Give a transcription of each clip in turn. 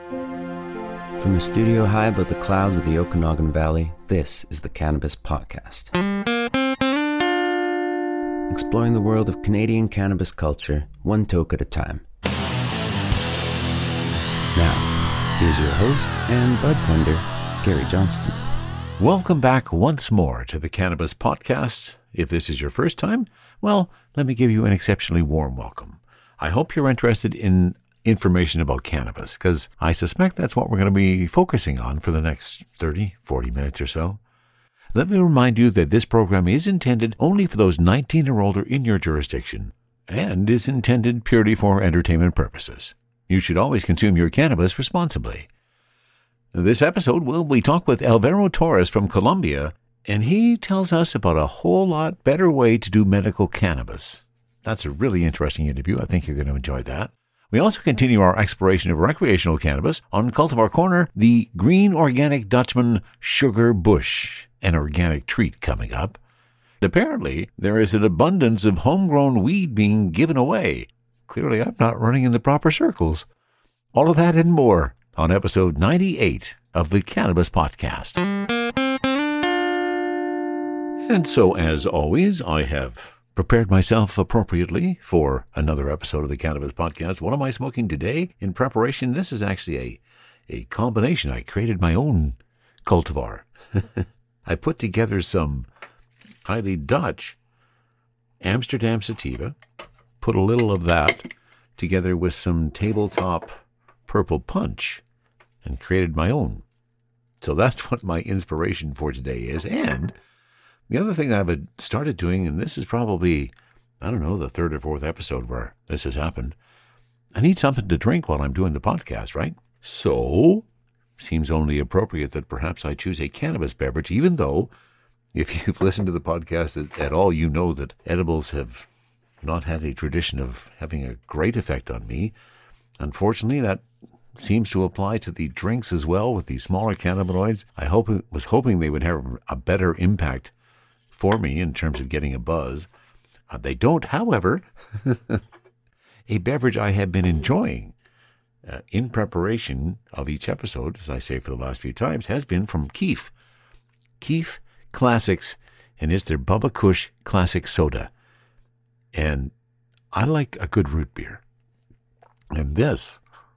From a studio high above the clouds of the Okanagan Valley, this is the Cannabis Podcast. Exploring the world of Canadian cannabis culture, one toke at a time. Now, here's your host and bud tender, Gary Johnston. Welcome back once more to the Cannabis Podcast. If this is your first time, well, let me give you an exceptionally warm welcome. I hope you're interested in information about cannabis, because I suspect that's what we're going to be focusing on for the next 30, 40 minutes or so. Let me remind you that this program is intended only for those 19 or older in your jurisdiction and is intended purely for entertainment purposes. You should always consume your cannabis responsibly. This episode, we talk with Alvaro Torres from Colombia, and he tells us about a whole lot better way to do medical cannabis. That's a really interesting interview. I think you're going to enjoy that. We also continue our exploration of recreational cannabis on Cultivar Corner, the Green Organic Dutchman Sugar Bush, an organic treat coming up. Apparently, there is an abundance of homegrown weed being given away. Clearly, I'm not running in the proper circles. All of that and more on episode 98 of the Cannabis Podcast. And so, as always, I have prepared myself appropriately for another episode of the Cannabis Podcast. What am I smoking today? In preparation, this is actually a combination. I created my own cultivar. I put together some highly Dutch Amsterdam sativa, put a little of that together with some tabletop purple punch, and created my own. So that's what my inspiration for today is. And the other thing I've started doing, and this is probably, the third or fourth episode where this has happened, I need something to drink while I'm doing the podcast, right? So, seems only appropriate that perhaps I choose a cannabis beverage, even though, if you've listened to the podcast at all, you know that edibles have not had a tradition of having a great effect on me. Unfortunately, that seems to apply to the drinks as well with the smaller cannabinoids. I was hoping they would have a better impact for me in terms of getting a buzz. They don't, however. A beverage I have been enjoying in preparation of each episode, as I say for the last few times, has been from Keef. Keef Classics, and it's their Bubba Kush Classic Soda. And I like a good root beer. And this,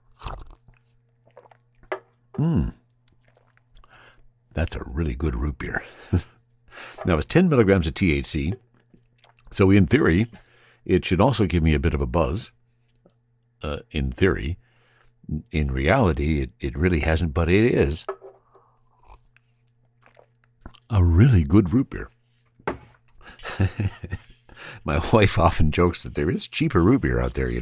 that's a really good root beer. Now, it's 10 milligrams of THC, so in theory, it should also give me a bit of a buzz, in theory. In reality, it really hasn't, but it is a really good root beer. My wife often jokes that there is cheaper root beer out there,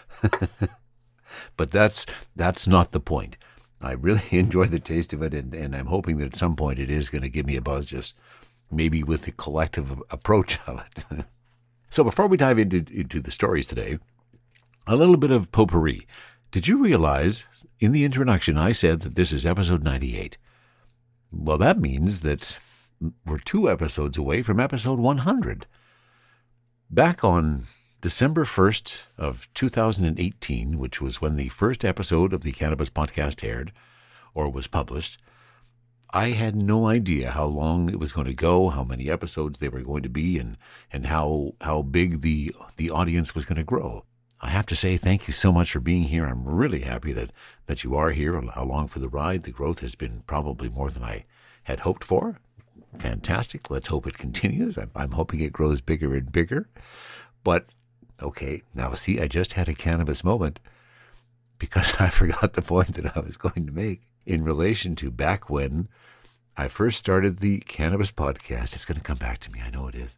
But that's not the point. I really enjoy the taste of it, and I'm hoping that at some point it is going to give me a buzz, just maybe with the collective approach of it. So before we dive into the stories today, a little bit of potpourri. Did you realize in the introduction I said that this is episode 98? Well, that means that we're 2 episodes away from episode 100. Back on December 1st of 2018, which was when the first episode of the Cannabis Podcast aired or was published, I had no idea how long it was going to go, how many episodes they were going to be, and how big the audience was going to grow. I have to say thank you so much for being here. I'm really happy that you are here along for the ride. The growth has been probably more than I had hoped for. Fantastic. Let's hope it continues. I'm hoping it grows bigger and bigger. But, okay, now see, I just had a cannabis moment because I forgot the point that I was going to make in relation to back when I first started the Cannabis Podcast. It's going to come back to me. I know it is.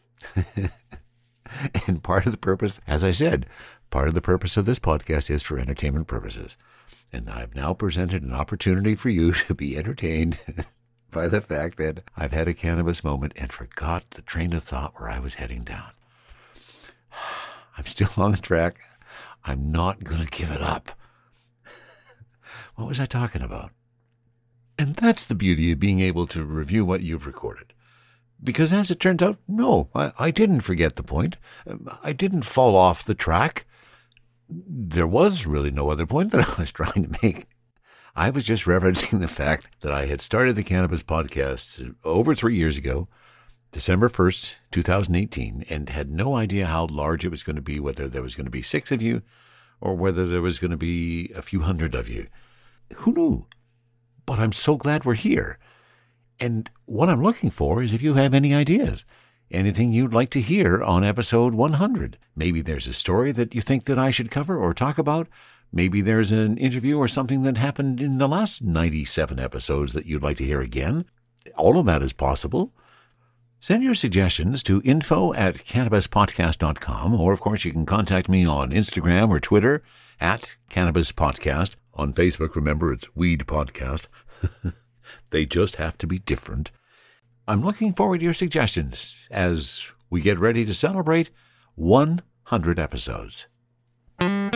And part of the purpose, as I said, part of the purpose of this podcast is for entertainment purposes. And I've now presented an opportunity for you to be entertained by the fact that I've had a cannabis moment and forgot the train of thought where I was heading down. I'm still on the track. I'm not going to give it up. What was I talking about? And that's the beauty of being able to review what you've recorded. Because as it turns out, no, I didn't forget the point. I didn't fall off the track. There was really no other point that I was trying to make. I was just referencing the fact that I had started the Cannabis Podcast over 3 years ago, December 1st, 2018, and had no idea how large it was going to be, whether there was going to be 6 of you or whether there was going to be a few hundred of you. Who knew? But I'm so glad we're here. And what I'm looking for is if you have any ideas, anything you'd like to hear on episode 100. Maybe there's a story that you think that I should cover or talk about. Maybe there's an interview or something that happened in the last 97 episodes that you'd like to hear again. All of that is possible. Send your suggestions to info@cannabispodcast.com, or of course you can contact me on Instagram or Twitter @cannabispodcast. On Facebook, remember, it's Weed Podcast. They just have to be different. I'm looking forward to your suggestions as we get ready to celebrate 100 episodes. From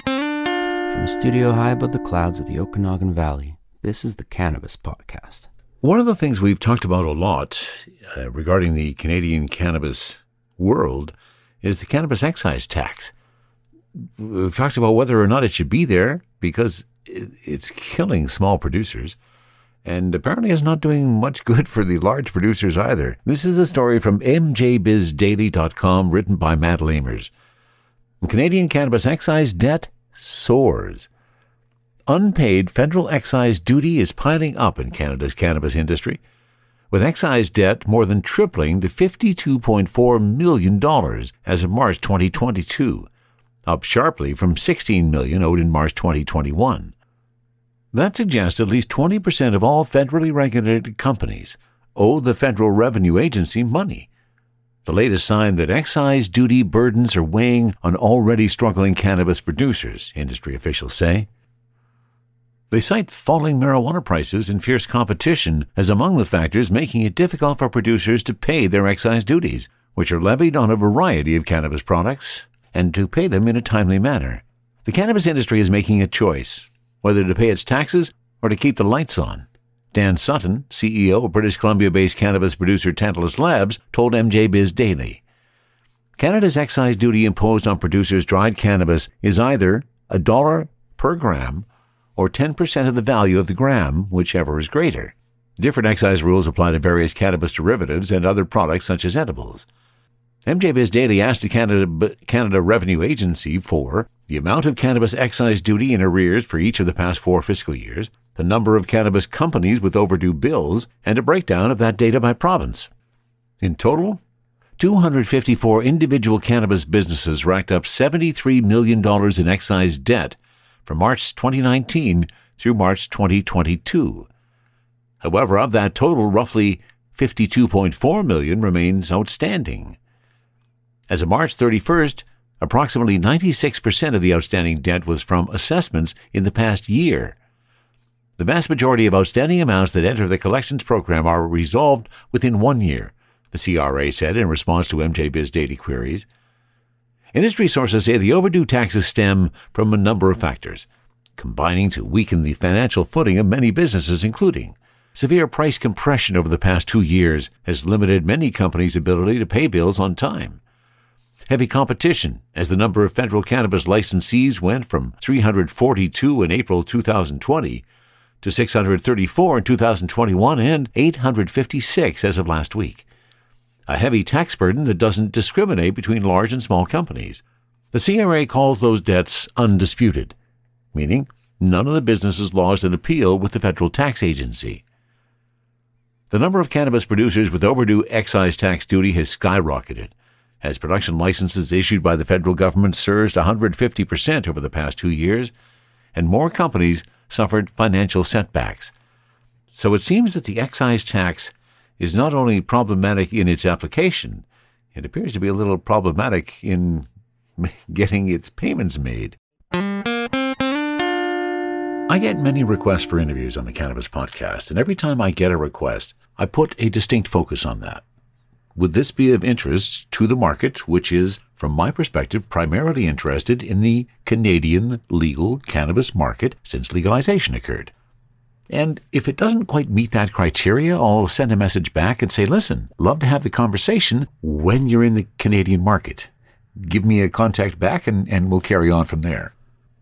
a studio high above the clouds of the Okanagan Valley, this is the Cannabis Podcast. One of the things we've talked about a lot regarding the Canadian cannabis world is the cannabis excise tax. We've talked about whether or not it should be there because it's killing small producers, and apparently it's not doing much good for the large producers either. This is a story from mjbizdaily.com written by Matt Lamers. Canadian cannabis excise debt soars. Unpaid federal excise duty is piling up in Canada's cannabis industry, with excise debt more than tripling to $52.4 million as of March 2022, up sharply from $16 million owed in March 2021. That suggests at least 20% of all federally regulated companies owe the Federal Revenue Agency money. The latest sign that excise duty burdens are weighing on already struggling cannabis producers, industry officials say. They cite falling marijuana prices and fierce competition as among the factors making it difficult for producers to pay their excise duties, which are levied on a variety of cannabis products, and to pay them in a timely manner. The cannabis industry is making a choice, whether to pay its taxes or to keep the lights on. Dan Sutton, CEO of British Columbia-based cannabis producer Tantalus Labs, told MJ Biz Daily, Canada's excise duty imposed on producers' dried cannabis is either $1 per gram or 10% of the value of the gram, whichever is greater. Different excise rules apply to various cannabis derivatives and other products such as edibles. MJ Biz Daily asked the Canada Revenue Agency for the amount of cannabis excise duty in arrears for each of the past 4 fiscal years, the number of cannabis companies with overdue bills, and a breakdown of that data by province. In total, 254 individual cannabis businesses racked up $73 million in excise debt from March 2019 through March 2022. However, of that total, roughly $52.4 million remains outstanding. As of March 31st, approximately 96% of the outstanding debt was from assessments in the past year. The vast majority of outstanding amounts that enter the collections program are resolved within 1 year, the CRA said in response to MJ Biz Daily queries. Industry sources say the overdue taxes stem from a number of factors, combining to weaken the financial footing of many businesses, including severe price compression over the past 2 years has limited many companies' ability to pay bills on time. Heavy competition, as the number of federal cannabis licensees went from 342 in April 2020 to 634 in 2021 and 856 as of last week. A heavy tax burden that doesn't discriminate between large and small companies. The CRA calls those debts undisputed, meaning none of the businesses lodged an appeal with the federal tax agency. The number of cannabis producers with overdue excise tax duty has skyrocketed, as production licenses issued by the federal government surged 150% over the past 2 years, and more companies suffered financial setbacks. So it seems that the excise tax is not only problematic in its application, it appears to be a little problematic in getting its payments made. I get many requests for interviews on the Cannabis Podcast, and every time I get a request, I put a distinct focus on that. Would this be of interest to the market, which is, from my perspective, primarily interested in the Canadian legal cannabis market since legalization occurred? And if it doesn't quite meet that criteria, I'll send a message back and say, listen, love to have the conversation when you're in the Canadian market. Give me a contact back and we'll carry on from there.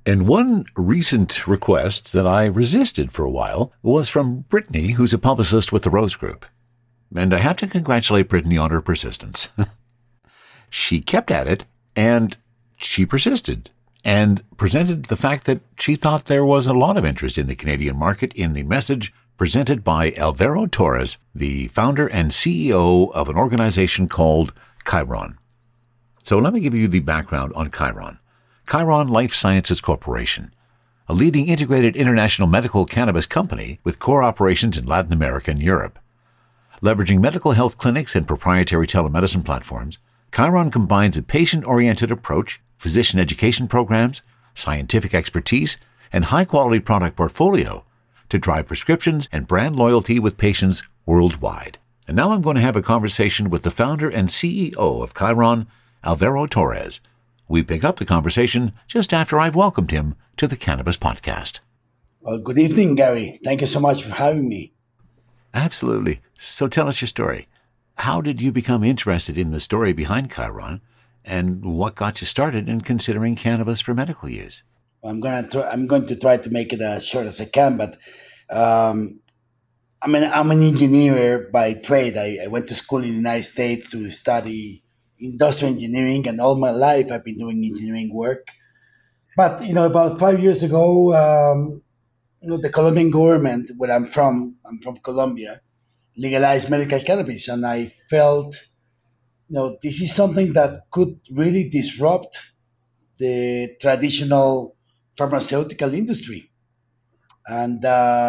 And one recent request that I resisted for a while was from Brittany, who's a publicist with the Rose Group. And I have to congratulate Brittany on her persistence. She kept at it, and she persisted, and presented the fact that she thought there was a lot of interest in the Canadian market in the message presented by Alvaro Torres, the founder and CEO of an organization called Khiron. So let me give you the background on Khiron. Khiron Life Sciences Corporation, a leading integrated international medical cannabis company with core operations in Latin America and Europe. Leveraging medical health clinics and proprietary telemedicine platforms, Khiron combines a patient-oriented approach, physician education programs, scientific expertise, and high-quality product portfolio to drive prescriptions and brand loyalty with patients worldwide. And now I'm going to have a conversation with the founder and CEO of Khiron, Alvaro Torres. We pick up the conversation just after I've welcomed him to the Cannabis Podcast. Well, good evening, Gary. Thank you so much for having me. Absolutely. So tell us your story. How did you become interested in the story behind Khiron, and what got you started in considering cannabis for medical use? I'm going to try to make it as short as I can, but I'm an engineer by trade. I went to school in the United States to study industrial engineering, and all my life I've been doing engineering work. But about 5 years ago, the Colombian government, where I'm from Colombia, legalized medical cannabis, and I felt, this is something that could really disrupt the traditional pharmaceutical industry, and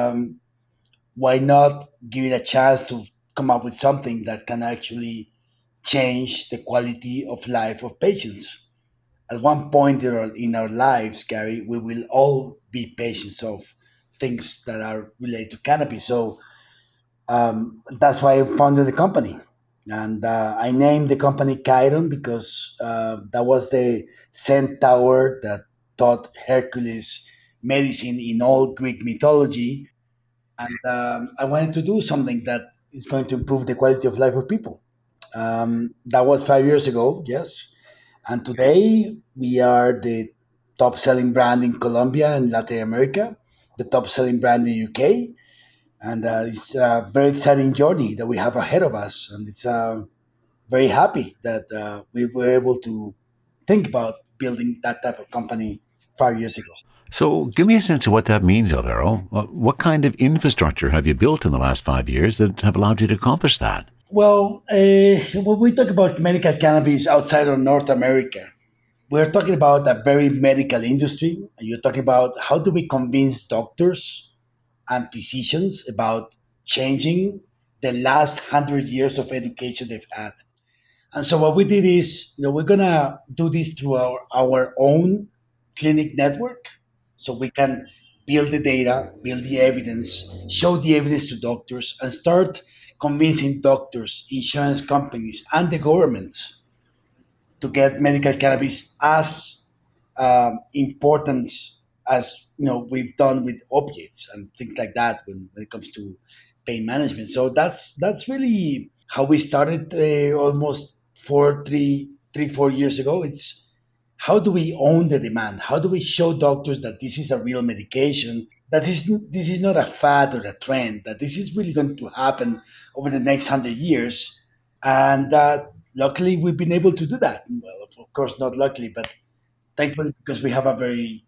why not give it a chance to come up with something that can actually change the quality of life of patients. At one point in our lives, Gary, we will all be patients of things that are related to cannabis. So that's why I founded the company. And I named the company Chiron because that was the centaur that taught Hercules medicine in all Greek mythology. And I wanted to do something that is going to improve the quality of life of people. That was 5 years ago, yes. And today we are the top selling brand in Colombia and Latin America, the top selling brand in the UK. And it's a very exciting journey that we have ahead of us. And it's very happy that we were able to think about building that type of company 5 years ago. So give me a sense of what that means, Alvaro. What kind of infrastructure have you built in the last 5 years that have allowed you to accomplish that? Well, when we talk about medical cannabis outside of North America, we're talking about a very medical industry. You're talking about how do we convince doctors and physicians about changing the last 100 years of education they've had. And so what we did is, we're gonna do this through our own clinic network, so we can build the data, build the evidence, show the evidence to doctors, and start convincing doctors, insurance companies, and the governments to get medical cannabis as important as we've done with opiates and things like that when it comes to pain management. So that's really how we started almost 4 years ago. It's how do we own the demand? How do we show doctors that this is a real medication? That this is not a fad or a trend. That this is really going to happen over the next 100 years, and luckily we've been able to do that. Well, of course, not luckily, but thankfully, because we have a very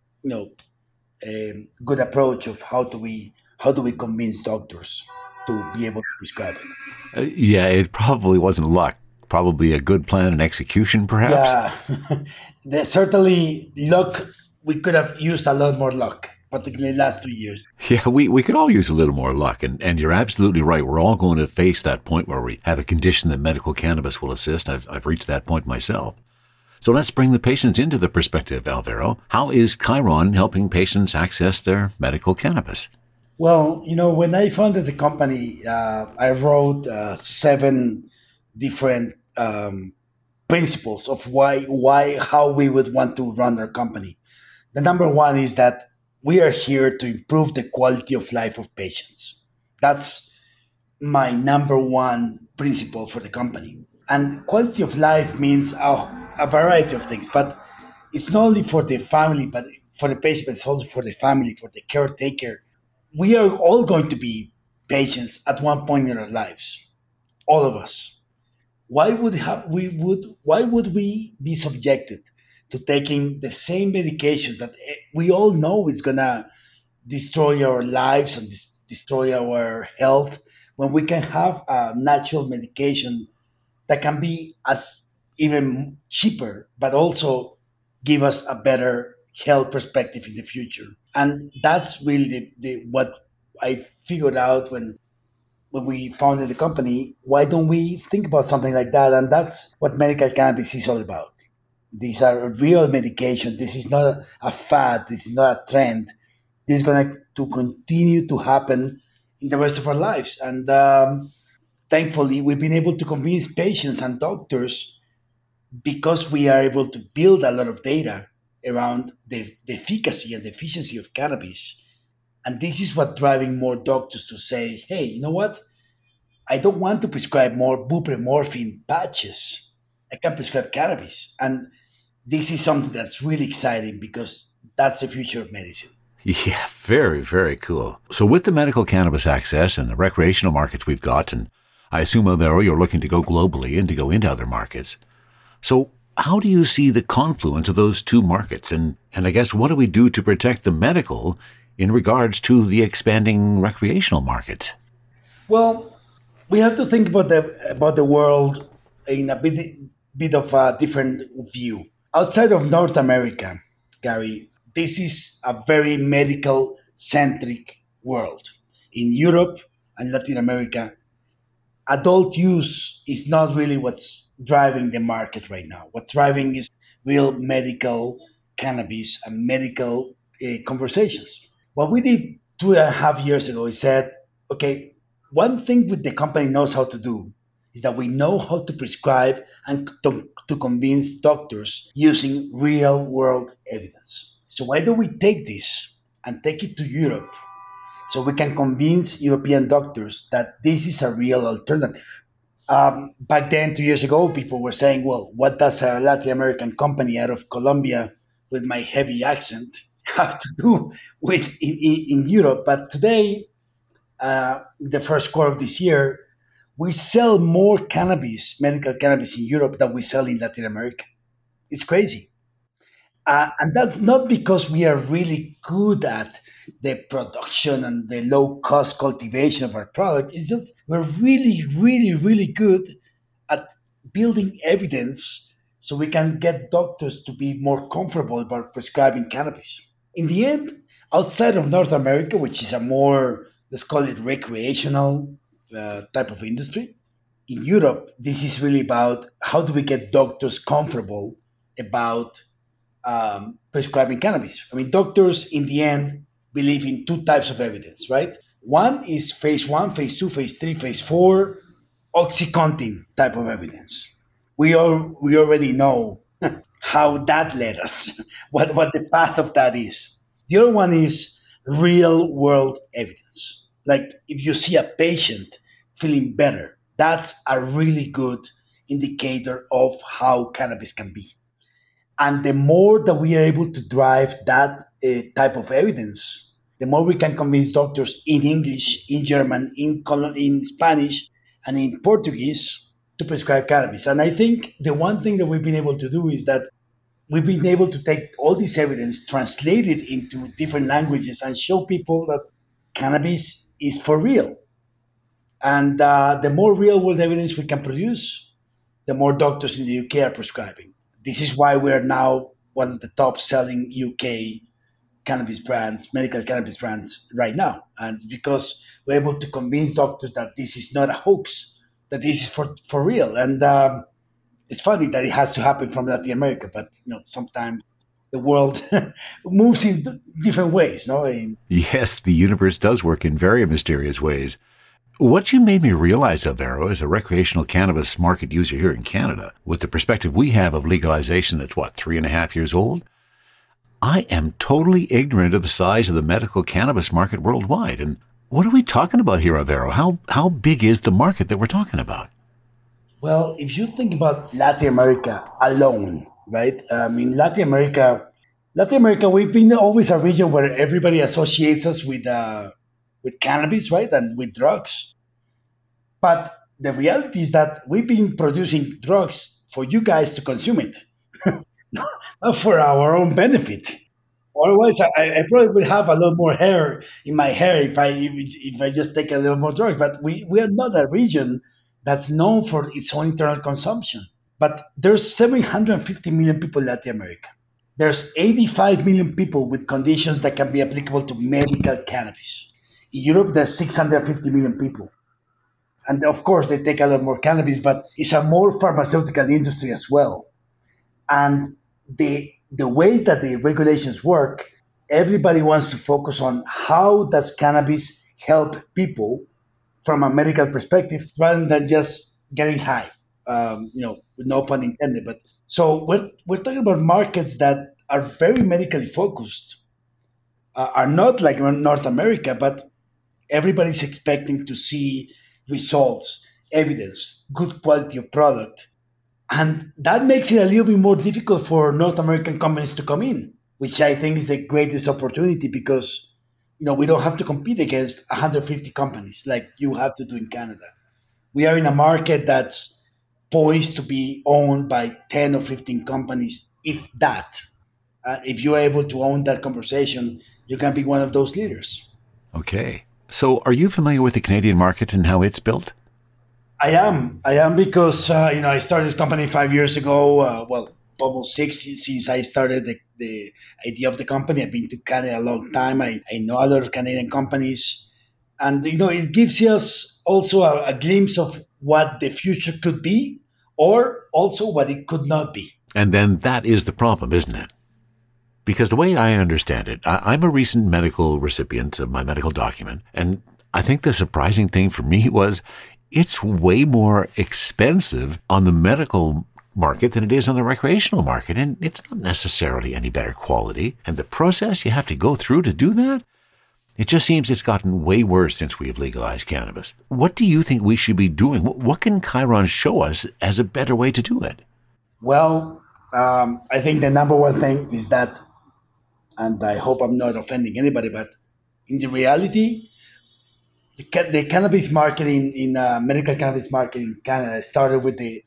good approach of how do we convince doctors to be able to prescribe it. Yeah, it probably wasn't luck. Probably a good plan and execution, perhaps? Yeah, certainly luck. We could have used a lot more luck, particularly the last 3 years. Yeah, we could all use a little more luck. And you're absolutely right. We're all going to face that point where we have a condition that medical cannabis will assist. I've reached that point myself. So let's bring the patients into the perspective, Alvaro. How is Khiron helping patients access their medical cannabis? Well, when I founded the company, I wrote 7 different principles of how we would want to run our company. The number one is that we are here to improve the quality of life of patients. That's my number one principle for the company. And quality of life means a variety of things, but it's not only for the family, but for the patient, but it's also for the family, for the caretaker. We are all going to be patients at one point in our lives, all of us. Why would we be subjected to taking the same medication that we all know is gonna destroy our lives and destroy our health when we can have a natural medication that can be as even cheaper, but also give us a better health perspective in the future. And that's really what I figured out when we founded the company. Why don't we think about something like that? And that's what medical cannabis is all about. These are real medication. This is not a fad. This is not a trend. This is going to continue to happen in the rest of our lives. And thankfully, we've been able to convince patients and doctors because we are able to build a lot of data around the efficacy and the efficiency of cannabis. And this is what driving more doctors to say, hey, you know what? I don't want to prescribe more buprenorphine patches. I can prescribe cannabis. And this is something that's really exciting because that's the future of medicine. Yeah, very, very cool. So with the medical cannabis access and the recreational markets we've got, and I assume, Alvaro, you're looking to go globally and to go into other markets. So how do you see the confluence of those two markets? And I guess what do we do to protect the medical in regards to the expanding recreational markets? Well, we have to think about the world in a bit of a different view. Outside of North America, Gary, this is a very medical centric world. In Europe and Latin America, adult use is not really what's driving the market right now. What's driving is real medical cannabis and medical conversations. What we did 2.5 years ago is said, okay, one thing that the company knows how to do is that we know how to prescribe and to convince doctors using real world evidence. So why don't we take this and take it to Europe so we can convince European doctors that this is a real alternative? Back then, 2 years ago, people were saying, well, what does a Latin American company out of Colombia with my heavy accent have to do with in Europe? But today, the first quarter of this year, we sell more cannabis, medical cannabis in Europe than we sell in Latin America. It's crazy. And that's not because we are really good at the production and the low cost cultivation of our product. It's just we're really, really, really good at building evidence so we can get doctors to be more comfortable about prescribing cannabis. In the end, outside of North America, which is a more, let's call it recreational type of industry, in Europe, this is really about how do we get doctors comfortable about prescribing cannabis. I mean, doctors in the end believe in two types of evidence, right? One is phase one, phase two, phase three, phase four, OxyContin type of evidence. We already know how that led us, what the path of that is. The other one is real world evidence. Like if you see a patient feeling better, that's a really good indicator of how cannabis can be. And the more that we are able to drive that type of evidence, the more we can convince doctors in English, in German, in Spanish, and in Portuguese to prescribe cannabis. And I think the one thing that we've been able to do is that we've been able to take all this evidence, translate it into different languages, and show people that cannabis is for real. And the more real world evidence we can produce, the more doctors in the UK are prescribing. This is why we're now one of the top selling UK cannabis brands, medical cannabis brands right now. And because we're able to convince doctors that this is not a hoax, that this is for real. And it's funny that it has to happen from Latin America, but sometimes the world moves in different ways. No? Yes, the universe does work in very mysterious ways. What you made me realize, Alvaro, as a recreational cannabis market user here in Canada, with the perspective we have of legalization that's, 3.5 years old? I am totally ignorant of the size of the medical cannabis market worldwide. And what are we talking about here, Alvaro? How big is the market that we're talking about? Well, if you think about Latin America alone, right? In Latin America, Latin America, we've been always a region where everybody associates us with cannabis, right, and with drugs. But the reality is that we've been producing drugs for you guys to consume it, not for our own benefit. Otherwise, I probably would have a lot more hair in my hair if I just take a little more drugs. But we are not a region that's known for its own internal consumption. But there's 750 million people in Latin America. There's 85 million people with conditions that can be applicable to medical cannabis. In Europe, there's 650 million people. And of course, they take a lot more cannabis, but it's a more pharmaceutical industry as well. And the way that the regulations work, everybody wants to focus on how does cannabis help people from a medical perspective rather than just getting high. With no pun intended. But so we're talking about markets that are very medically focused, are not like North America, but everybody's expecting to see results, evidence, good quality of product. And that makes it a little bit more difficult for North American companies to come in, which I think is the greatest opportunity because we don't have to compete against 150 companies like you have to do in Canada. We are in a market that's poised to be owned by 10 or 15 companies, if that. If you're able to own that conversation, you can be one of those leaders. Okay. So are you familiar with the Canadian market and how it's built? I am. Because I started this company 5 years ago. Almost six since I started the idea of the company. I've been to Canada a long time. I know other Canadian companies, and it gives us also a glimpse of what the future could be, or also what it could not be. And then that is the problem, isn't it? Because the way I understand it, I'm a recent medical recipient of my medical document, and I think the surprising thing for me was it's way more expensive on the medical market than it is on the recreational market, and it's not necessarily any better quality. And the process you have to go through to do that, it just seems it's gotten way worse since we've legalized cannabis. What do you think we should be doing? What can Khiron show us as a better way to do it? Well, I think the number one thing is that, and I hope I'm not offending anybody, but in the reality, the cannabis market in medical cannabis market in Canada started with the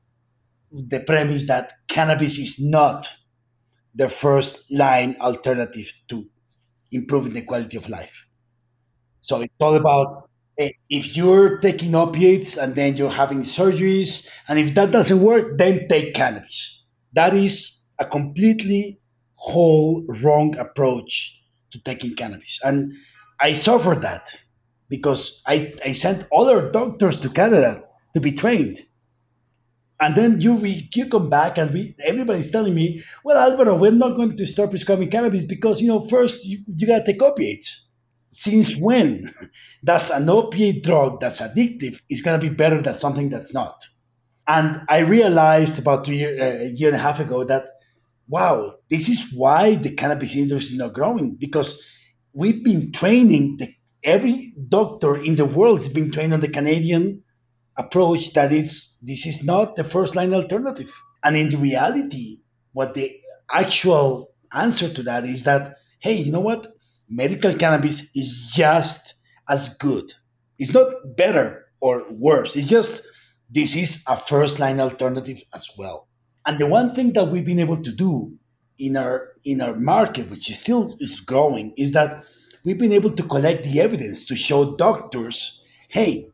premise that cannabis is not the first line alternative to improving the quality of life. So it's all about if you're taking opiates and then you're having surgeries, and if that doesn't work, then take cannabis. That is a completely whole wrong approach to taking cannabis. And I suffered that because I sent other doctors to Canada to be trained. And then you come back and everybody's telling me, well, Alvaro, we're not going to start prescribing cannabis because, first you got to take opiates. Since when does an opiate drug that's addictive is going to be better than something that's not? And I realized about a year and a half ago that, wow, this is why the cannabis industry is not growing, because we've been training, every doctor in the world has been trained on the Canadian approach that this is not the first line alternative. And in reality, what the actual answer to that is that, hey, you know what? Medical cannabis is just as good. It's not better or worse. It's just this is a first line alternative as well. And the one thing that we've been able to do in our market, which is still is growing, is that we've been able to collect the evidence to show doctors, hey,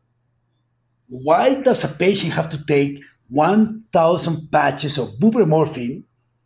why does a patient have to take 1,000 patches of buprenorphine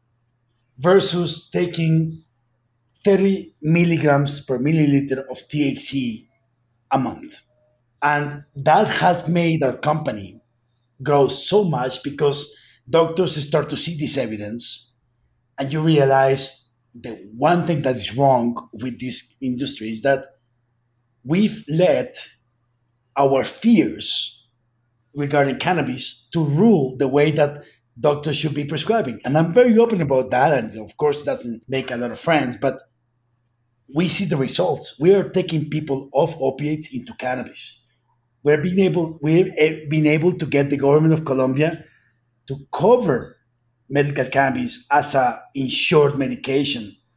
versus taking 30 milligrams per milliliter of THC a month? And that has made our company grow so much because doctors start to see this evidence, and you realize the one thing that is wrong with this industry is that we've let our fears regarding cannabis to rule the way that doctors should be prescribing. And I'm very open about that. And of course, it doesn't make a lot of friends, but we see the results. We are taking people off opiates into cannabis. We've been able to get the government of Colombia to cover medical cannabis as a insured medication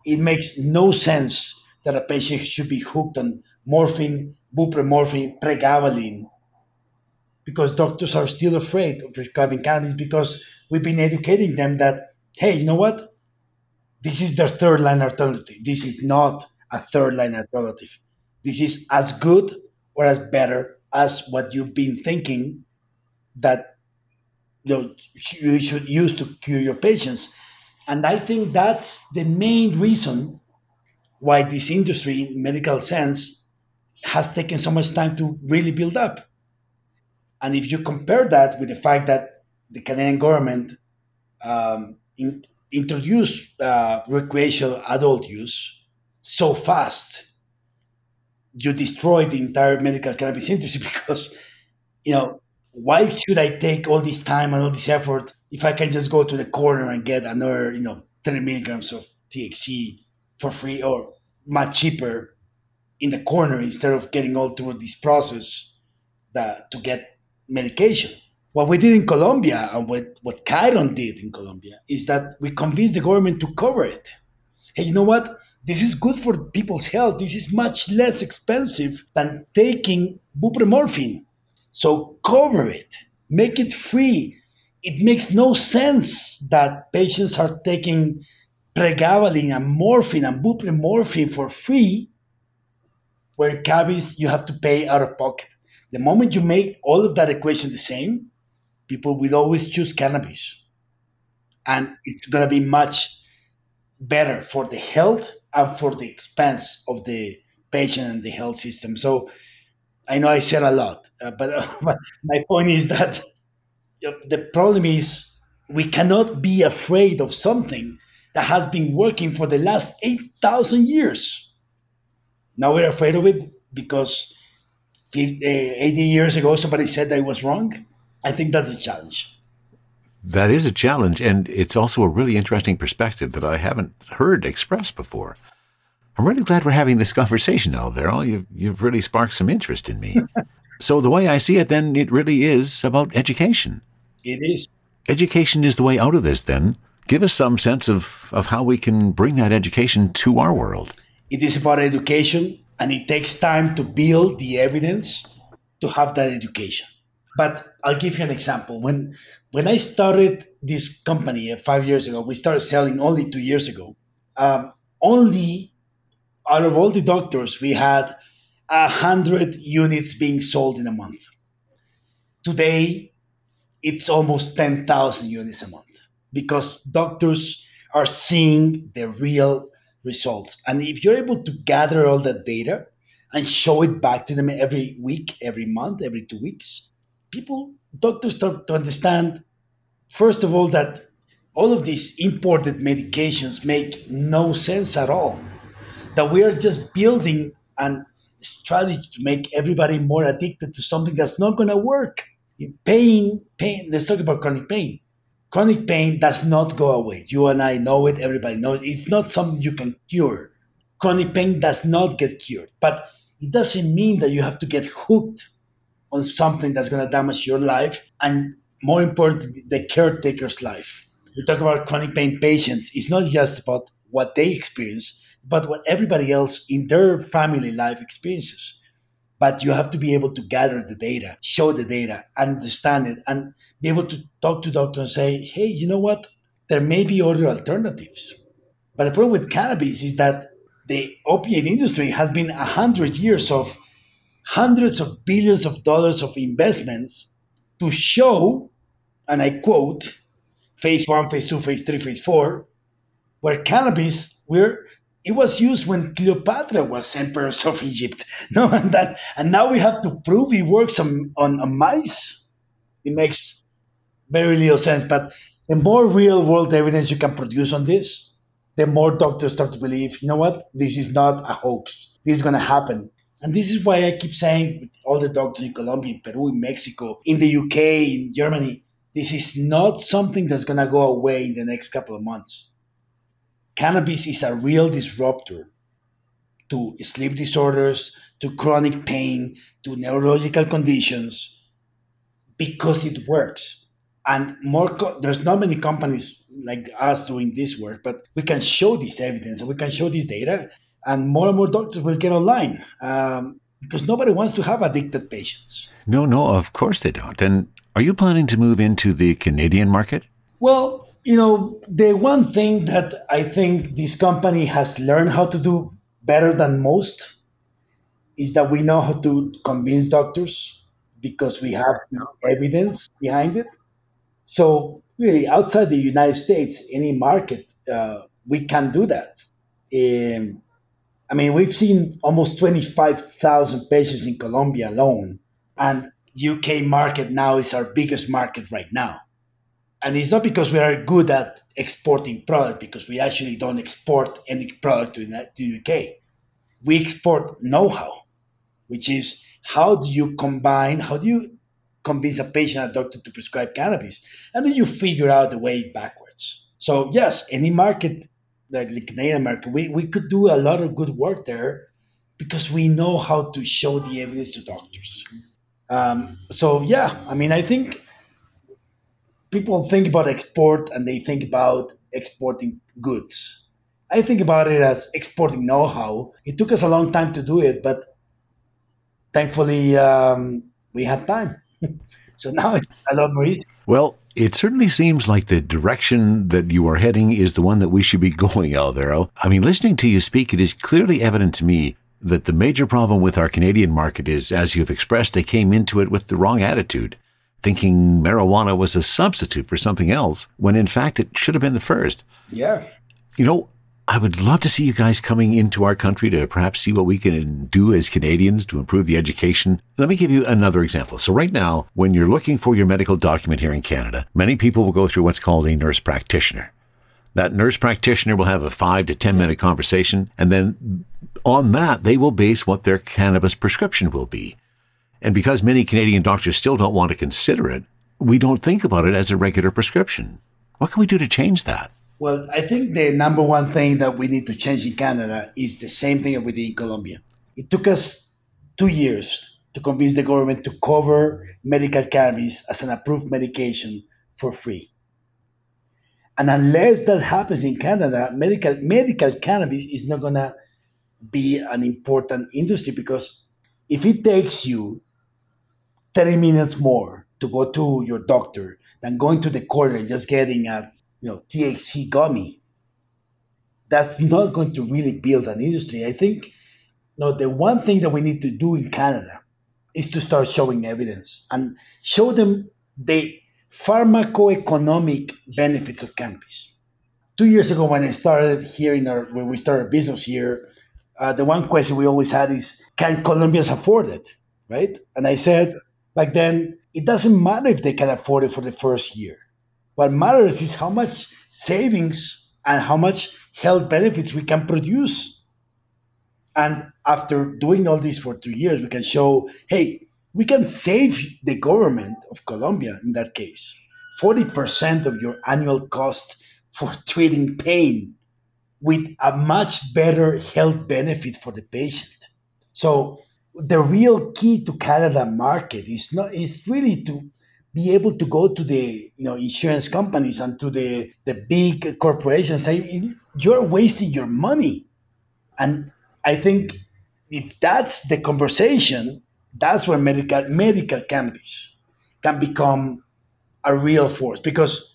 it makes no sense that a patient should be hooked on morphine, buprenorphine, pregabalin, because doctors are still afraid of prescribing cannabis because we've been educating them that, hey, you know what? This is their third line alternative. This is not a third line alternative. This is as good or as better as what you've been thinking that you should use to cure your patients. And I think that's the main reason why this industry, in medical sense, has taken so much time to really build up. And if you compare that with the fact that the Canadian government introduced recreational adult use so fast, you destroy the entire medical cannabis industry because, you know, why should I take all this time and all this effort if I can just go to the corner and get another, 30 milligrams of THC for free or much cheaper in the corner instead of getting all through this process that to get medication. What we did in Colombia and what Chiron did in Colombia is that we convinced the government to cover it. Hey, you know what? This is good for people's health. This is much less expensive than taking buprenorphine. So cover it, make it free. It makes no sense that patients are taking pregabalin and morphine and buprenorphine for free, where cannabis you have to pay out of pocket. The moment you make all of that equation the same, people will always choose cannabis. And it's going to be much better for the health and for the expense of the patient and the health system. So I know I said a lot, but my point is that the problem is we cannot be afraid of something that has been working for the last 8,000 years. Now we're afraid of it because 80 years ago somebody said I was wrong. I think that's a challenge. That is a challenge, and it's also a really interesting perspective that I haven't heard expressed before. I'm really glad we're having this conversation, Alvaro. You've really sparked some interest in me. So the way I see it, then, it really is about education. It is. Education is the way out of this, then. Give us some sense of how we can bring that education to our world. It is about education, and it takes time to build the evidence to have that education. But I'll give you an example. When I started this company 5 years ago, we started selling only 2 years ago. Only out of all the doctors, we had 100 units being sold in a month. Today, it's almost 10,000 units a month because doctors are seeing the real results. And if you're able to gather all that data and show it back to them every week, every month, every 2 weeks, doctors start to understand, first of all, that all of these imported medications make no sense at all. That we are just building a strategy to make everybody more addicted to something that's not going to work. Pain, let's talk about chronic pain. Chronic pain does not go away. You and I know it, everybody knows it. It's not something you can cure. Chronic pain does not get cured, but it doesn't mean that you have to get hooked on something that's going to damage your life and, more importantly, the caretaker's life. We talk about chronic pain patients. It's not just about what they experience, but what everybody else in their family life experiences. But you have to be able to gather the data, show the data, understand it, and be able to talk to doctors and say, hey, you know what? There may be other alternatives. But the problem with cannabis is that the opiate industry has been 100 years of hundreds of billions of dollars of investments to show, and I quote, phase 1, phase 2, phase 3, phase 4, where cannabis, it was used when Cleopatra was empress of Egypt. No, and now we have to prove it works on mice. It makes very little sense. But the more real world evidence you can produce on this, the more doctors start to believe, you know what, this is not a hoax. This is going to happen. And this is why I keep saying with all the doctors in Colombia, in Peru, in Mexico, in the UK, in Germany, this is not something that's going to go away in the next couple of months. Cannabis is a real disruptor to sleep disorders, to chronic pain, to neurological conditions, because it works. And there's not many companies like us doing this work, but we can show this evidence and we can show this data, and more doctors will get online because nobody wants to have addicted patients. No, of course they don't. And are you planning to move into the Canadian market? Well, the one thing that I think this company has learned how to do better than most is that we know how to convince doctors because we have evidence behind it. So really, outside the United States, any market, we can do that. Um, I mean, we've seen almost 25,000 patients in Colombia alone, and UK market now is our biggest market right now. And it's not because we are good at exporting product, because we actually don't export any product to UK. We export know-how, which is how do you convince a patient, a doctor to prescribe cannabis, and then you figure out the way backwards. So yes, any market like the Canadian market, we could do a lot of good work there because we know how to show the evidence to doctors. So yeah, I mean, I think people think about export and they think about exporting goods. I think about it as exporting know-how. It took us a long time to do it, but thankfully we had time. So now it's a lot more easy. Well, it certainly seems like the direction that you are heading is the one that we should be going, Alvaro. I mean, listening to you speak, it is clearly evident to me that the major problem with our Canadian market is, as you've expressed, they came into it with the wrong attitude, thinking marijuana was a substitute for something else, when in fact it should have been the first. Yeah. I would love to see you guys coming into our country to perhaps see what we can do as Canadians to improve the education. Let me give you another example. So right now, when you're looking for your medical document here in Canada, many people will go through what's called a nurse practitioner. That nurse practitioner will have a 5 to 10 minute conversation, and then on that, they will base what their cannabis prescription will be. And because many Canadian doctors still don't want to consider it, we don't think about it as a regular prescription. What can we do to change that? Well, I think the number one thing that we need to change in Canada is the same thing that we did in Colombia. It took us 2 years to convince the government to cover medical cannabis as an approved medication for free. And unless that happens in Canada, medical cannabis is not going to be an important industry, because if it takes you 30 minutes more to go to your doctor than going to the corner and just getting a THC gummy, that's not going to really build an industry. I think the one thing that we need to do in Canada is to start showing evidence and show them the pharmacoeconomic benefits of cannabis. 2 years ago, when I started here when we started business here, the one question we always had is, can Colombians afford it, right? And I said back then, it doesn't matter if they can afford it for the first year. What matters is how much savings and how much health benefits we can produce. And after doing all this for 2 years, we can show, hey, we can save the government of Colombia, in that case, 40% of your annual cost for treating pain with a much better health benefit for the patient. So the real key to Canada market is really to be able to go to the insurance companies and to the big corporations, say, you're wasting your money. And I think if that's the conversation, that's where medical cannabis can become a real force. Because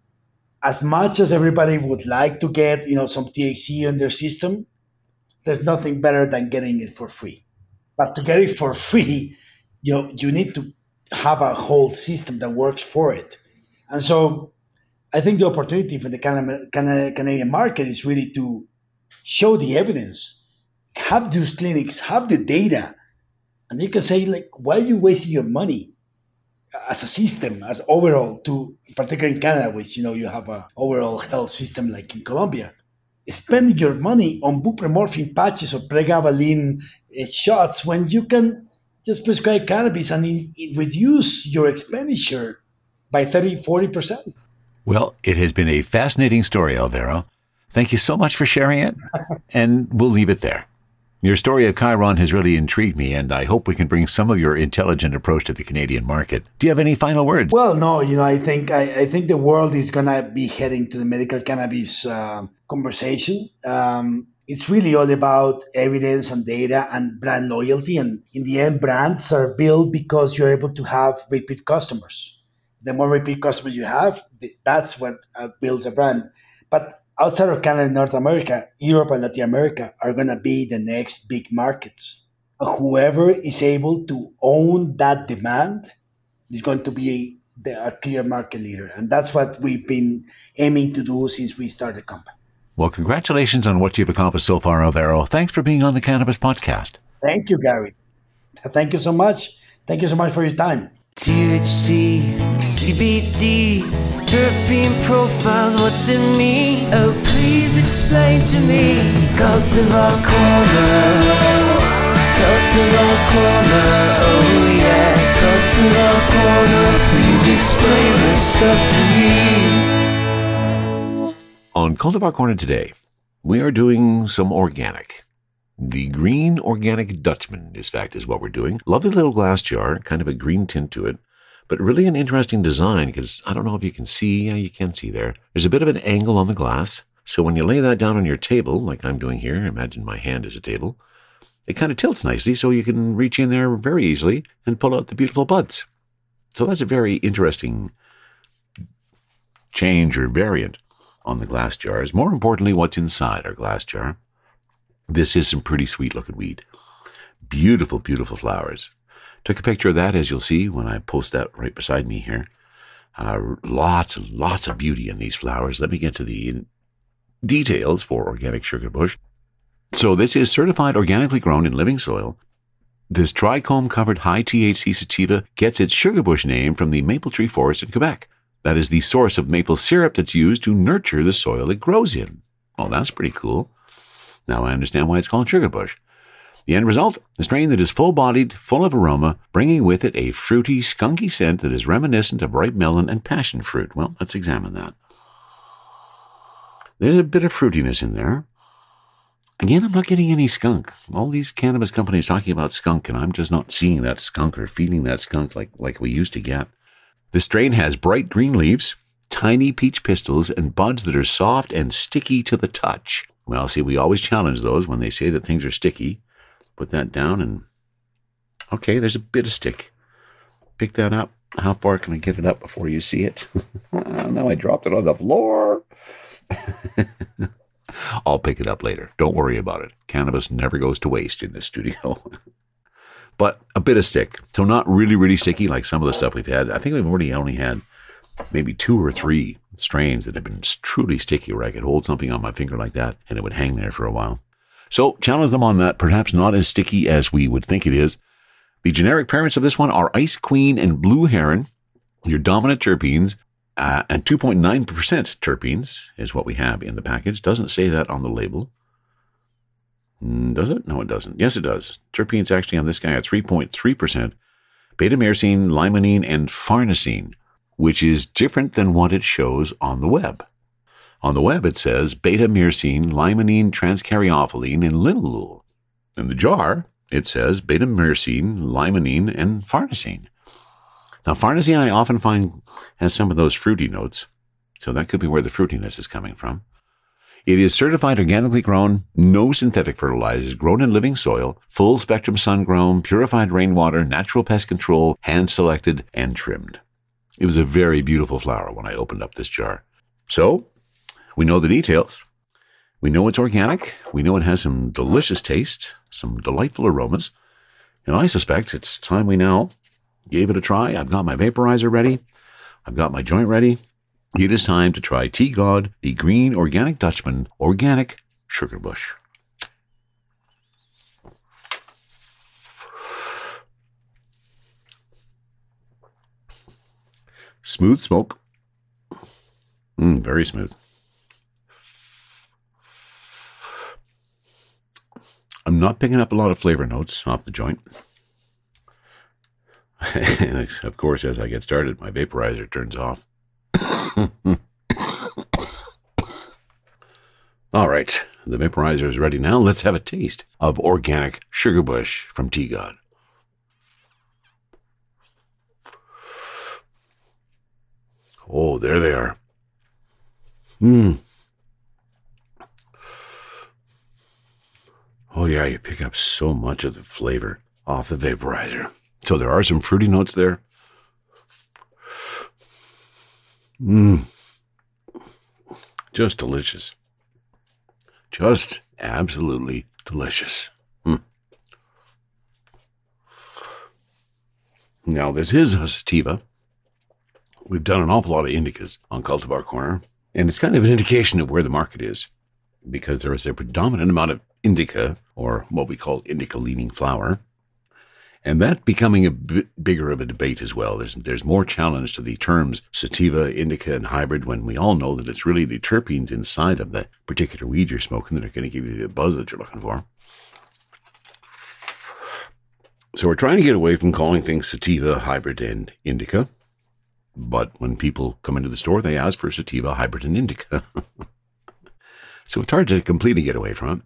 as much as everybody would like to get some THC in their system, there's nothing better than getting it for free. But to get it for free, you need to have a whole system that works for it. And so I think the opportunity for the Canadian market is really to show the evidence, have those clinics, have the data, and you can say, like, why are you wasting your money as a system, as overall, particularly in Canada, which you have a overall health system like in Colombia, spending your money on buprenorphine patches or pregabalin shots when you can just prescribe cannabis and it reduce your expenditure by 30-40%. Well, it has been a fascinating story, Alvaro. Thank you so much for sharing it, and we'll leave it there. Your story of Chiron has really intrigued me, and I hope we can bring some of your intelligent approach to the Canadian market. Do you have any final words? Well, no, I think the world is gonna be heading to the medical cannabis conversation. It's really all about evidence and data and brand loyalty. And in the end, brands are built because you're able to have repeat customers. The more repeat customers you have, that's what builds a brand. But outside of Canada and North America, Europe and Latin America are going to be the next big markets. Whoever is able to own that demand is going to be a clear market leader. And that's what we've been aiming to do since we started the company. Well, congratulations on what you've accomplished so far, Alvaro. Thanks for being on the Cannabis Podcast. Thank you, Gary. Thank you so much. Thank you so much for your time. THC, CBD, terpene profiles, what's in me? Oh, please explain to me. Cultivar Corner, Cultivar Corner, oh yeah. Cultivar Corner, please explain this stuff to me. On Cultivar Corner today, we are doing some organic. The Green Organic Dutchman, in fact, is what we're doing. Lovely little glass jar, kind of a green tint to it, but really an interesting design because I don't know if you can see. Yeah, you can see there. There's a bit of an angle on the glass. So when you lay that down on your table, like I'm doing here, imagine my hand is a table, it kind of tilts nicely so you can reach in there very easily and pull out the beautiful buds. So that's a very interesting change or variant on the glass jars. More importantly, what's inside our glass jar. This is some pretty sweet looking weed. Beautiful, beautiful flowers. Took a picture of that, as you'll see when I post that right beside me here. Lots and lots of beauty in these flowers. Let me get to the details for Organic Sugar Bush. So this is certified organically grown in living soil. This trichome-covered high-THC sativa gets its sugar bush name from the maple tree forest in Quebec. That is the source of maple syrup that's used to nurture the soil it grows in. Well, that's pretty cool. Now I understand why it's called sugar bush. The end result, a strain that is full-bodied, full of aroma, bringing with it a fruity, skunky scent that is reminiscent of ripe melon and passion fruit. Well, let's examine that. There's a bit of fruitiness in there. Again, I'm not getting any skunk. All these cannabis companies talking about skunk, and I'm just not seeing that skunk or feeling that skunk like we used to get. The strain has bright green leaves, tiny peach pistils, and buds that are soft and sticky to the touch. Well, see, we always challenge those when they say that things are sticky. Put that down and, okay, there's a bit of stick. Pick that up. How far can I get it up before you see it? No, I dropped it on the floor. I'll pick it up later. Don't worry about it. Cannabis never goes to waste in this studio. But a bit of stick. So not really, really sticky like some of the stuff we've had. I think we've already only had maybe 2 or 3 strains that have been truly sticky where I could hold something on my finger like that and it would hang there for a while. So challenge them on that, perhaps not as sticky as we would think it is. The generic parents of this one are Ice Queen and Blue Heron, your dominant terpenes, and 2.9% terpenes is what we have in the package. Doesn't say that on the label. Does it? No, it doesn't. Yes, it does. Terpenes actually on this guy are 3.3%, beta-myrcene, limonene, and farnesene, which is different than what it shows on the web. On the web, it says beta-myrcene, limonene, transcaryophyllene, and linalool. In the jar, it says beta-myrcene, limonene, and farnesene. Now, farnesene I often find has some of those fruity notes, so that could be where the fruitiness is coming from. It is certified organically grown, no synthetic fertilizers, grown in living soil, full spectrum sun-grown, purified rainwater, natural pest control, hand-selected, and trimmed. It was a very beautiful flower when I opened up this jar. So, we know the details. We know it's organic. We know it has some delicious taste, some delightful aromas. And I suspect it's time we now gave it a try. I've got my vaporizer ready. I've got my joint ready. It is time to try TGod, the Green Organic Dutchman Organic Sugar Bush. Smooth smoke. Very smooth. I'm not picking up a lot of flavor notes off the joint. And of course, as I get started, my vaporizer turns off. All right, The vaporizer is ready now. Let's have a taste of organic sugar bush from Tea God. Oh, there they are. Oh yeah, you pick up so much of the flavor off the vaporizer. So there are some fruity notes there. Just delicious. Just absolutely delicious. Now, this is a sativa. We've done an awful lot of indicas on Cultivar Corner, and it's kind of an indication of where the market is, because there is a predominant amount of indica, or what we call indica-leaning flower, and that becoming a bit bigger of a debate as well. There's more challenge to the terms sativa, indica, and hybrid, when we all know that it's really the terpenes inside of the particular weed you're smoking that are going to give you the buzz that you're looking for. So we're trying to get away from calling things sativa, hybrid, and indica. But when people come into the store, they ask for sativa, hybrid, and indica. So it's hard to completely get away from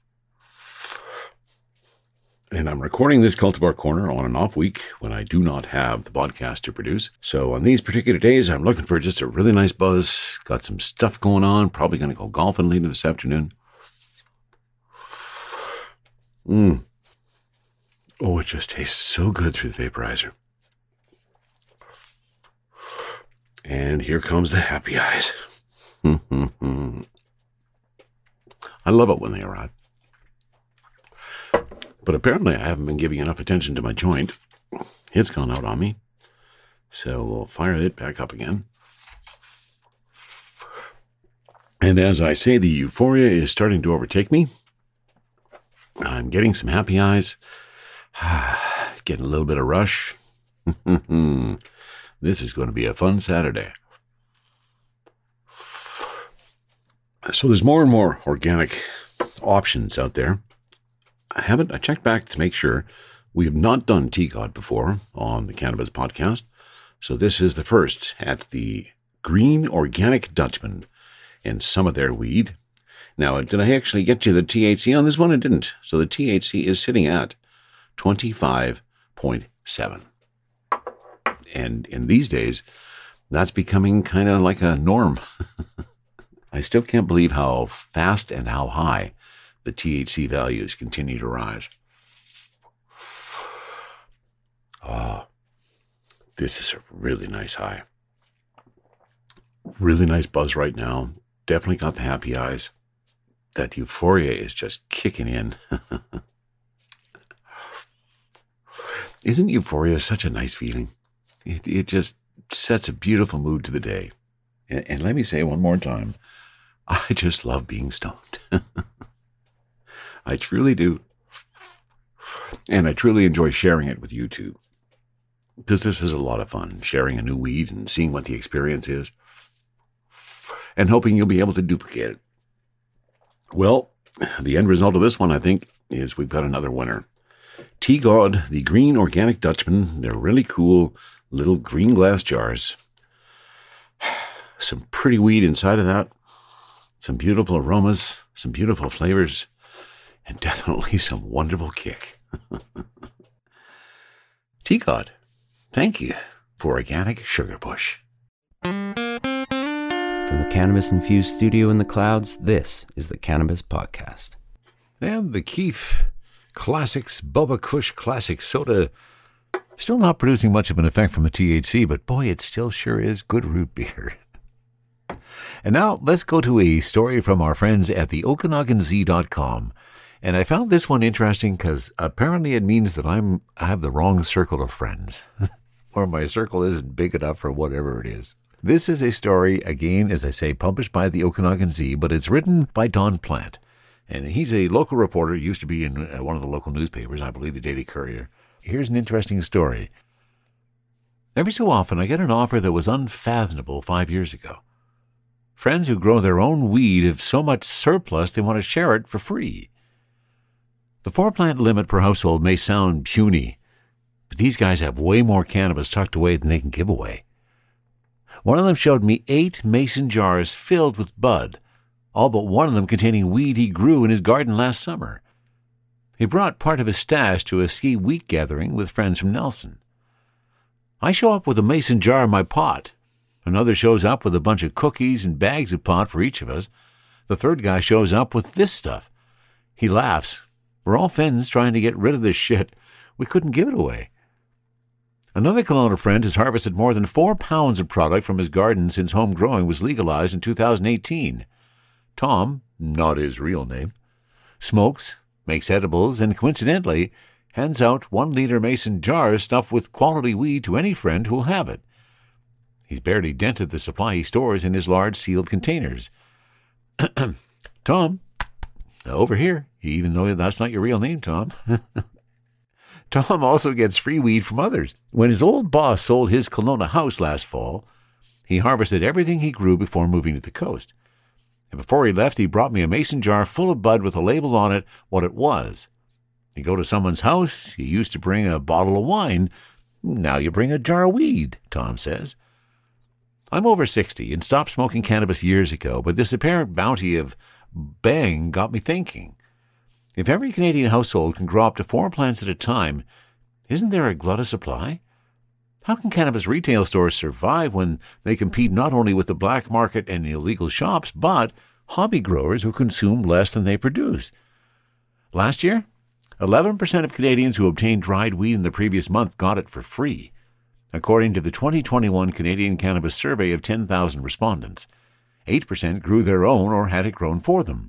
it. And I'm recording this Cultivar Corner on an off week when I do not have the podcast to produce. So on these particular days, I'm looking for just a really nice buzz. Got some stuff going on. Probably going to go golfing later this afternoon. Oh, it just tastes so good through the vaporizer. And here comes the happy eyes. I love it when they arrive. But apparently I haven't been giving enough attention to my joint. It's gone out on me. So we'll fire it back up again. And as I say, the euphoria is starting to overtake me. I'm getting some happy eyes. Getting a little bit of rush. This is going to be a fun Saturday. So there's more and more organic options out there. I checked back to make sure. We have not done Tea God before on the Cannabis Podcast. So this is the first at the Green Organic Dutchman and some of their weed. Now, did I actually get you the THC on this one? I didn't. So the THC is sitting at 25.7. And in these days, that's becoming kind of like a norm. I still can't believe how fast and how high the THC values continue to rise. Oh, this is a really nice high. Really nice buzz right now. Definitely got the happy eyes. That euphoria is just kicking in. Isn't euphoria such a nice feeling? It just sets a beautiful mood to the day. And let me say one more time, I just love being stoned. I truly do. And I truly enjoy sharing it with you too. Because this is a lot of fun, sharing a new weed and seeing what the experience is. And hoping you'll be able to duplicate it. Well, the end result of this one, I think, is we've got another winner. Tea God, the Green Organic Dutchman. They're really cool little green glass jars. Some pretty weed inside of that. Some beautiful aromas, some beautiful flavors, and definitely some wonderful kick. Tea God, thank you for organic sugar bush. From the cannabis-infused studio in the clouds, this is the Cannabis Podcast. And the Keef Classics Bubba Kush Classic Soda, still not producing much of an effect from the THC, but boy, it still sure is good root beer. And now let's go to a story from our friends at the OkanaganZ.com. And I found this one interesting because apparently it means that I have the wrong circle of friends, or my circle isn't big enough for whatever it is. This is a story, again, as I say, published by the Okanagan Z, but it's written by Don Plant. And he's a local reporter, used to be in one of the local newspapers, I believe the Daily Courier. Here's an interesting story. Every so often, I get an offer that was unfathomable 5 years ago. Friends who grow their own weed have so much surplus they want to share it for free. The 4-plant limit per household may sound puny, but these guys have way more cannabis tucked away than they can give away. One of them showed me 8 mason jars filled with bud, all but one of them containing weed he grew in his garden last summer. He brought part of his stash to a ski week gathering with friends from Nelson. I show up with a mason jar in my pot. Another shows up with a bunch of cookies and bags of pot for each of us. The third guy shows up with this stuff. He laughs. We're all friends trying to get rid of this shit. We couldn't give it away. Another Kelowna friend has harvested more than 4 pounds of product from his garden since home growing was legalized in 2018. Tom, not his real name, smokes, makes edibles, and coincidentally hands out 1-liter mason jars stuffed with quality weed to any friend who'll have it. He's barely dented the supply he stores in his large sealed containers. Tom, over here, even though that's not your real name, Tom. Tom also gets free weed from others. When his old boss sold his Kelowna house last fall, he harvested everything he grew before moving to the coast. And before he left, he brought me a mason jar full of bud with a label on it what it was. You go to someone's house, you used to bring a bottle of wine. Now you bring a jar of weed, Tom says. I'm over 60 and stopped smoking cannabis years ago, but this apparent bounty of bang got me thinking. If every Canadian household can grow up to 4 plants at a time, isn't there a glut of supply? How can cannabis retail stores survive when they compete not only with the black market and illegal shops, but hobby growers who consume less than they produce? Last year, 11% of Canadians who obtained dried weed in the previous month got it for free, according to the 2021 Canadian Cannabis Survey of 10,000 respondents. 8% grew their own or had it grown for them.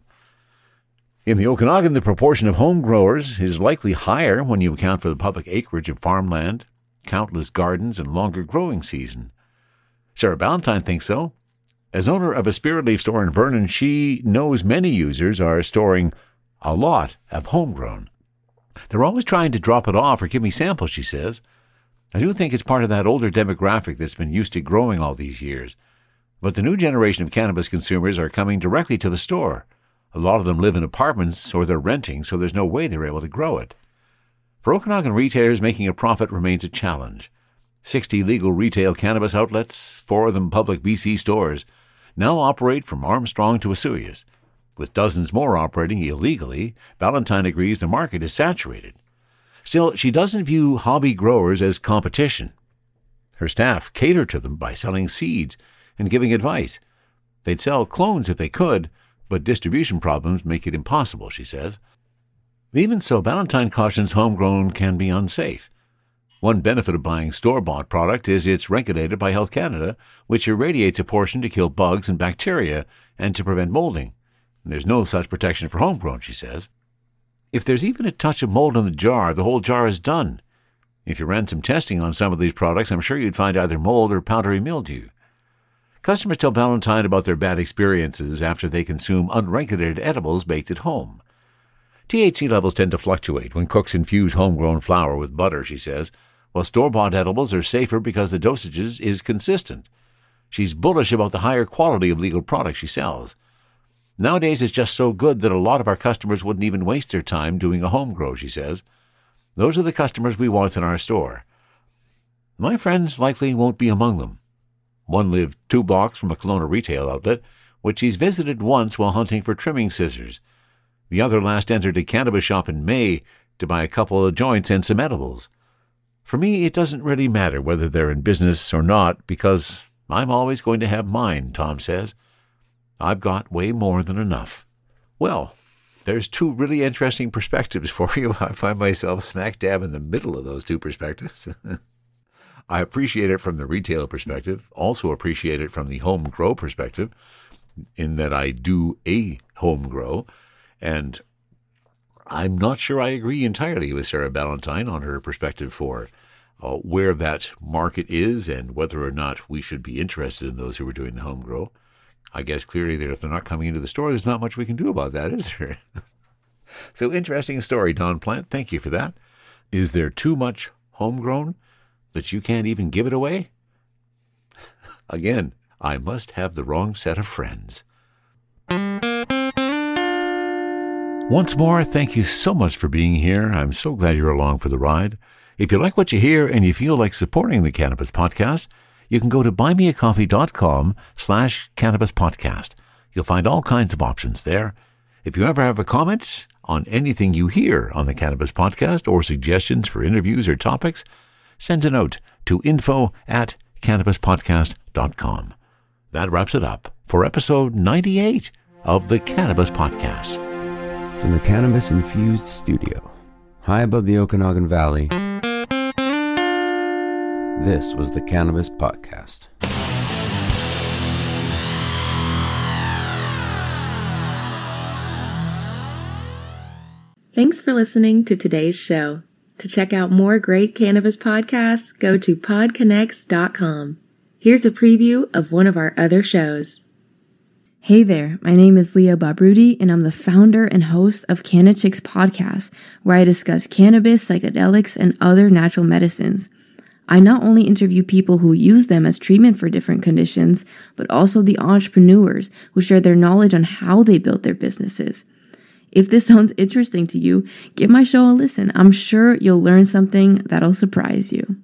In the Okanagan, the proportion of home growers is likely higher when you account for the public acreage of farmland, countless gardens, and longer growing season. Sarah Ballantyne thinks so. As owner of a Spirit Leaf store in Vernon, she knows many users are storing a lot of homegrown. They're always trying to drop it off or give me samples, she says. I do think it's part of that older demographic that's been used to growing all these years. But the new generation of cannabis consumers are coming directly to the store. A lot of them live in apartments or they're renting, so there's no way they're able to grow it. For Okanagan retailers, making a profit remains a challenge. 60 legal retail cannabis outlets, 4 of them public BC stores, now operate from Armstrong to Osoyoos. With dozens more operating illegally, Ballantyne agrees the market is saturated. Still, she doesn't view hobby growers as competition. Her staff cater to them by selling seeds and giving advice. They'd sell clones if they could, but distribution problems make it impossible, she says. Even so, Ballantyne cautions homegrown can be unsafe. One benefit of buying store-bought product is it's regulated by Health Canada, which irradiates a portion to kill bugs and bacteria and to prevent molding. There's no such protection for homegrown, she says. If there's even a touch of mold in the jar, the whole jar is done. If you ran some testing on some of these products, I'm sure you'd find either mold or powdery mildew. Customers tell Ballantyne about their bad experiences after they consume unregulated edibles baked at home. THC levels tend to fluctuate when cooks infuse homegrown flour with butter, she says, while store-bought edibles are safer because the dosages is consistent. She's bullish about the higher quality of legal products she sells. Nowadays, it's just so good that a lot of our customers wouldn't even waste their time doing a home grow, she says. Those are the customers we want in our store. My friends likely won't be among them. One lived 2 blocks from a Kelowna retail outlet, which he's visited once while hunting for trimming scissors. The other last entered a cannabis shop in May to buy a couple of joints and some edibles. For me, it doesn't really matter whether they're in business or not, because I'm always going to have mine, Tom says. I've got way more than enough. Well, there's 2 really interesting perspectives for you. I find myself smack dab in the middle of those 2 perspectives. I appreciate it from the retail perspective, also appreciate it from the home grow perspective, in that I do a home grow, and I'm not sure I agree entirely with Sarah Ballantyne on her perspective for where that market is and whether or not we should be interested in those who are doing the home grow. I guess clearly that if they're not coming into the store, there's not much we can do about that, is there? So interesting story, Don Plant. Thank you for that. Is there too much homegrown that you can't even give it away? Again, I must have the wrong set of friends. Once more, thank you so much for being here. I'm so glad you're along for the ride. If you like what you hear and you feel like supporting the Cannabis Podcast, you can go to buymeacoffee.com/cannabispodcast. You'll find all kinds of options there. If you ever have a comment on anything you hear on the Cannabis Podcast or suggestions for interviews or topics, send a note to info@cannabispodcast.com. That wraps it up for episode 98 of the Cannabis Podcast. From the cannabis-infused studio, high above the Okanagan Valley, this was the Cannabis Podcast. Thanks for listening to today's show. To check out more great cannabis podcasts, go to podconnects.com. Here's a preview of one of our other shows. Hey there, my name is Leah Babrudi, and I'm the founder and host of CannaChicks Podcast, where I discuss cannabis, psychedelics, and other natural medicines. I not only interview people who use them as treatment for different conditions, but also the entrepreneurs who share their knowledge on how they built their businesses. If this sounds interesting to you, give my show a listen. I'm sure you'll learn something that'll surprise you.